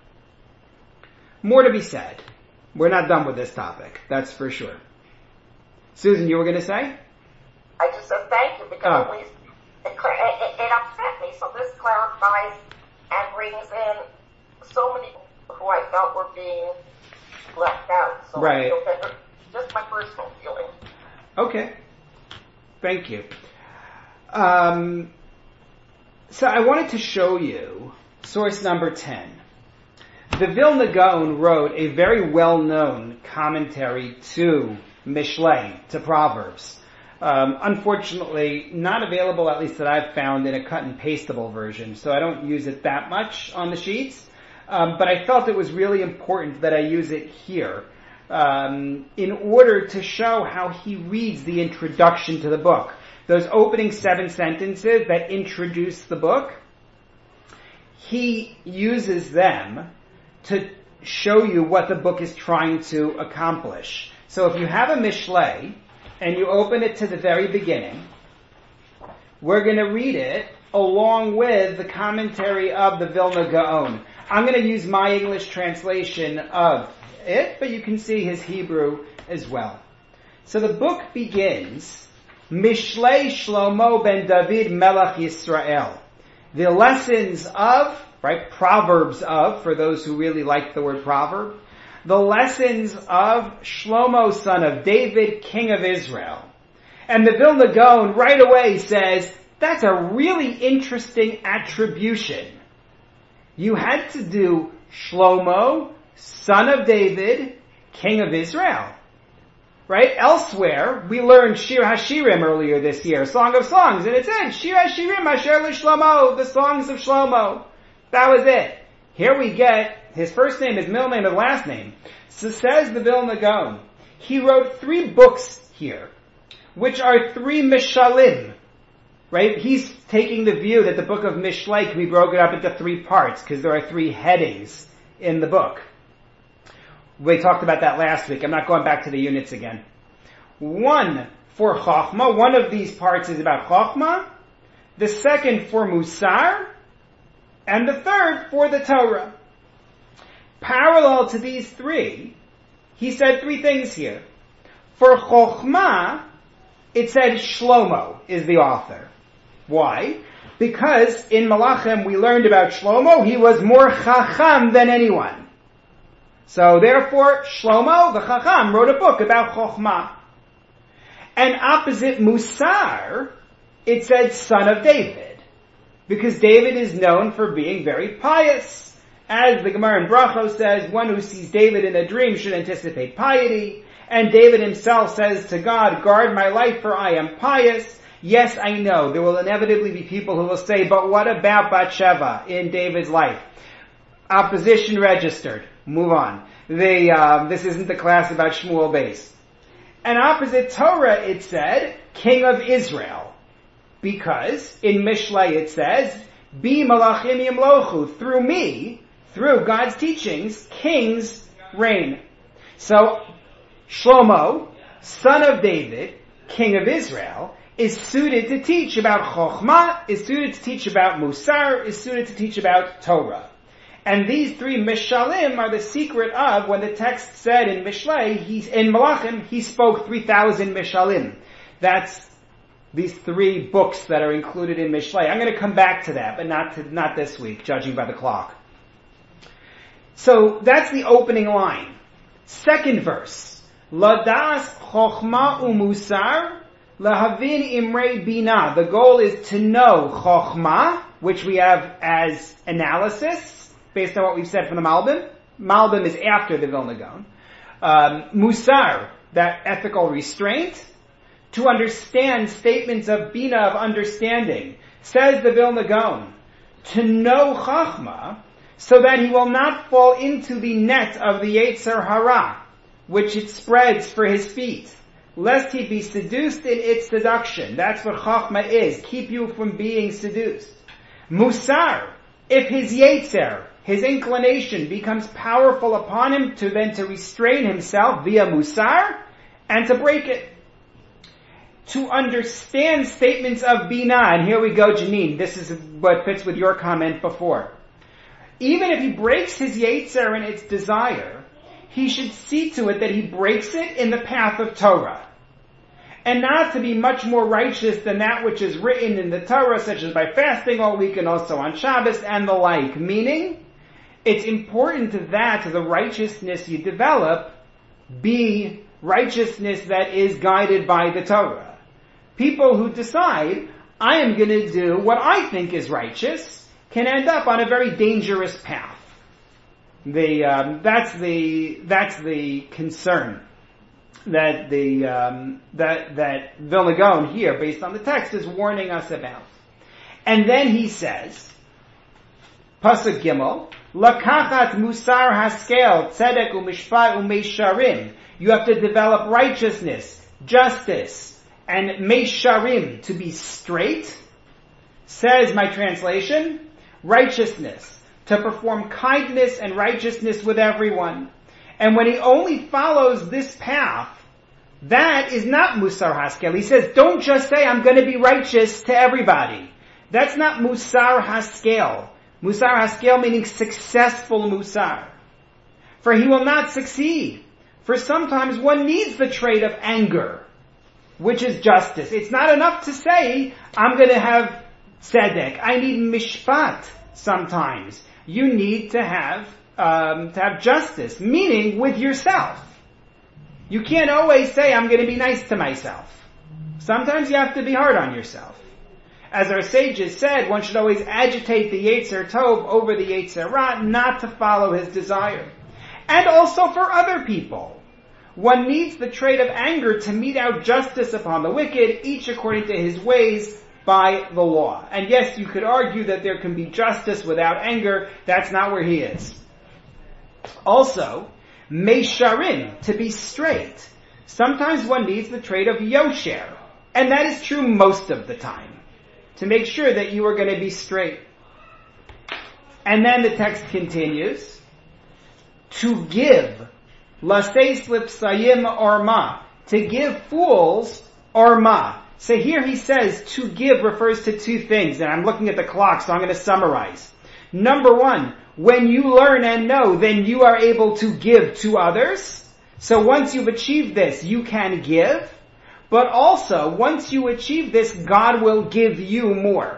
More to be said. We're not done with this topic, that's for sure. Susan, you were going to say? I just said thank you because oh. at least It, it, it upset me, so this clarifies and brings in so many who I felt were being left out. So right. I feel better just my personal feeling. Okay. Thank you. Um, so I wanted to show you source number ten. The Vilna Gaon wrote a very well-known commentary to Mishlei, to Proverbs. Um, unfortunately, not available, at least that I've found, in a cut and pasteable version, so I don't use it that much on the sheets. Um, but I felt it was really important that I use it here um, in order to show how he reads the introduction to the book. Those opening seven sentences that introduce the book, he uses them to show you what the book is trying to accomplish. So if you have a Mishlei, and you open it to the very beginning, we're going to read it along with the commentary of the Vilna Gaon. I'm going to use my English translation of it, but you can see his Hebrew as well. So the book begins, Mishlei Shlomo ben David Melech Yisrael. The lessons of, right, Proverbs of, for those who really like the word proverb, the lessons of Shlomo, son of David, king of Israel. And the Vilna Gaon right away says, that's a really interesting attribution. You had to do Shlomo, son of David, king of Israel. Right? Elsewhere, we learned Shir HaShirim earlier this year, Song of Songs, and it said, Shir HaShirim Asher LeShlomo, the songs of Shlomo. That was it. Here we get, his first name, his middle name, his last name. So says the Vilna Gaon, he wrote three books here, which are three Mishalim. Right? He's taking the view that the book of Mishlei can be broken up into three parts, because there are three headings in the book. We talked about that last week. I'm not going back to the units again. One for Chochmah. One of these parts is about Chochmah. The second for Musar. And the third for the Torah. Parallel to these three, he said three things here. For Chochmah, it said Shlomo is the author. Why? Because in Malachim we learned about Shlomo, he was more Chacham than anyone. So therefore, Shlomo, the Chacham, wrote a book about Chochmah. And opposite Musar, it said son of David. Because David is known for being very pious. As the Gemara in Brachos says, one who sees David in a dream should anticipate piety. And David himself says to God, guard my life for I am pious. Yes, I know, there will inevitably be people who will say, but what about Bathsheba in David's life? Opposition registered. Move on. The, um, this isn't the class about Shmuel Beis. And opposite Torah, it said, king of Israel. Because in Mishlei it says, Bi malachim yimlochu, through me, through God's teachings, kings reign. So, Shlomo, son of David, king of Israel, is suited to teach about Chochmah, is suited to teach about Musar, is suited to teach about Torah. And these three Mishalim are the secret of when the text said in Mishlei, he's, in Malachim, he spoke three thousand Mishalim. That's these three books that are included in Mishlei. I'm going to come back to that, but not to, not this week, judging by the clock. So that's the opening line. Second verse. Ladas chokhmah umusar lahavin imrei bina. The goal is to know chokhmah, which we have as analysis, based on what we've said from the Malbim. Malbim is after the Vilna Gaon. Um, musar, that ethical restraint. To understand statements of bina, of understanding, says the Vilna Gaon, to know chachma, so that he will not fall into the net of the Yetzer Hara, which it spreads for his feet, lest he be seduced in its seduction. That's what chachma is, keep you from being seduced. Musar, if his Yetzer, his inclination, becomes powerful upon him, to then to restrain himself via musar, and to break it. To understand statements of Bina, and here we go, Janine, this is what fits with your comment before. Even if he breaks his Yetzer and its desire, he should see to it that he breaks it in the path of Torah. And not to be much more righteous than that which is written in the Torah, such as by fasting all week and also on Shabbos and the like. Meaning, it's important that the righteousness you develop be righteousness that is guided by the Torah. People who decide, I am going to do what I think is righteous, can end up on a very dangerous path. The, um, that's the, that's the concern that the, um, that, that Vilna Gaon here, based on the text, is warning us about. And then he says, Pasuk Gimel, Lakachat musar haskel, tzedek umishpat umeisharim. You have to develop righteousness, justice, and meisharim, to be straight. Says my translation, righteousness, to perform kindness and righteousness with everyone. And when he only follows this path, that is not musar haskel. He says, don't just say, I'm going to be righteous to everybody. That's not musar haskel. Musar haskel meaning successful musar. For he will not succeed. For sometimes one needs the trait of anger, which is justice. It's not enough to say, I'm going to have tzedek. I need mishpat sometimes. You need to have, um, to have justice, meaning with yourself. You can't always say, I'm going to be nice to myself. Sometimes you have to be hard on yourself. As our sages said, one should always agitate the Yetzer Tov over the Yetzer Ra, not to follow his desire. And also for other people. One needs the trait of anger to mete out justice upon the wicked, each according to his ways, by the law. And yes, you could argue that there can be justice without anger. That's not where he is. Also, meisharim, to be straight. Sometimes one needs the trait of yosher. And that is true most of the time. To make sure that you are going to be straight. And then the text continues. To give. Laseis lipsayim orma. To give fools orma. So here he says to give refers to two things. And I'm looking at the clock, so I'm going to summarize. Number one, when you learn and know, then you are able to give to others. So once you've achieved this, you can give. But also, once you achieve this, God will give you more.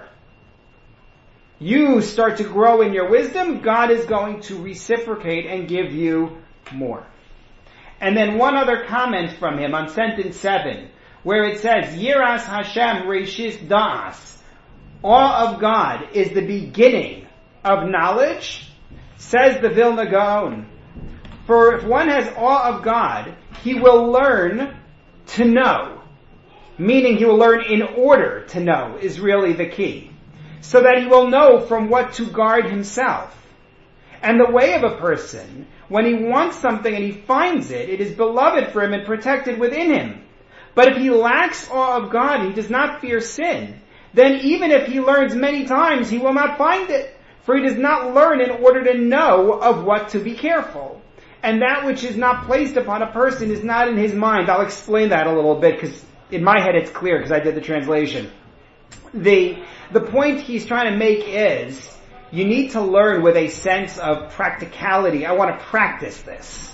You start to grow in your wisdom, God is going to reciprocate and give you more. And then one other comment from him on sentence seven, where it says, Yiras Hashem Reishis Da'as. Awe of God is the beginning of knowledge, says the Vilna Gaon. For if one has awe of God, he will learn to know. Meaning he will learn in order to know is really the key. So that he will know from what to guard himself. And the way of a person, when he wants something and he finds it, it is beloved for him and protected within him. But if he lacks awe of God, he does not fear sin, then even if he learns many times, he will not find it. For he does not learn in order to know of what to be careful. And that which is not placed upon a person is not in his mind. I'll explain that a little bit, because in my head it's clear, because I did the translation. The, the point he's trying to make is, you need to learn with a sense of practicality. I want to practice this.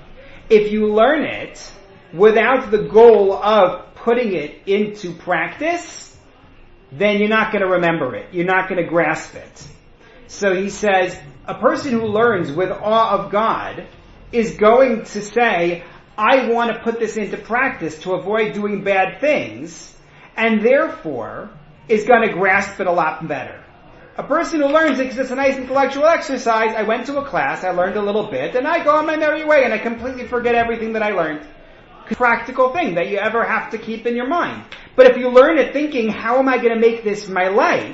If you learn it without the goal of putting it into practice, then you're not going to remember it. You're not going to grasp it. So he says, a person who learns with awe of God is going to say, I want to put this into practice to avoid doing bad things, and therefore is going to grasp it a lot better. A person who learns it because it's a nice intellectual exercise, I went to a class, I learned a little bit, and I go on my merry way and I completely forget everything that I learned. Practical thing that you ever have to keep in your mind. But if you learn it thinking, how am I going to make this my life?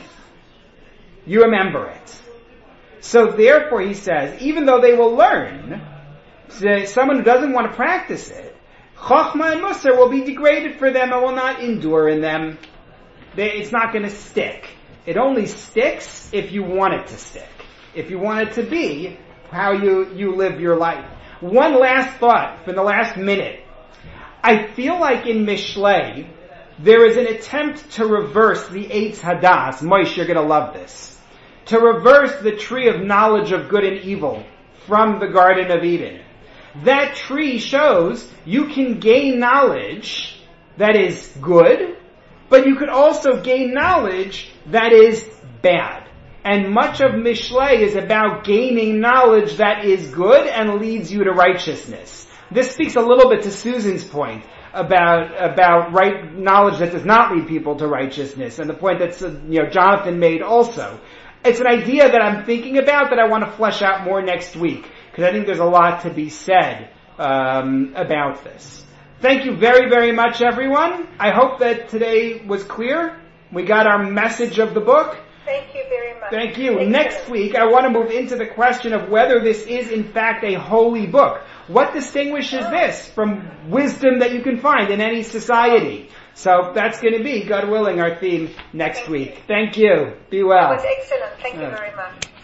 You remember it. So therefore he says, even though they will learn, someone who doesn't want to practice it, Chochmah and Musar will be degraded for them and will not endure in them. It's not going to stick. It only sticks if you want it to stick. If you want it to be how you, you live your life. One last thought for the last minute. I feel like in Mishlei, there is an attempt to reverse the Eitz Hadas. Moshe, you're going to love this. To reverse the tree of knowledge of good and evil from the Garden of Eden. That tree shows you can gain knowledge that is good, but you could also gain knowledge that is bad. And much of Mishlei is about gaining knowledge that is good and leads you to righteousness. This speaks a little bit to Susan's point about about right knowledge that does not lead people to righteousness, and the point that you know Jonathan made also. It's an idea that I'm thinking about that I want to flesh out more next week, because I think there's a lot to be said um, about this. Thank you very, very much, everyone. I hope that today was clear. We got our message of the book. Thank you very much. Thank you. Thank Next you. week, I want to move into the question of whether this is, in fact, a holy book. What distinguishes this from wisdom that you can find in any society? So that's going to be, God willing, our theme next Thank week. you. Thank you. Be well. It was excellent. Thank you Yeah. very much.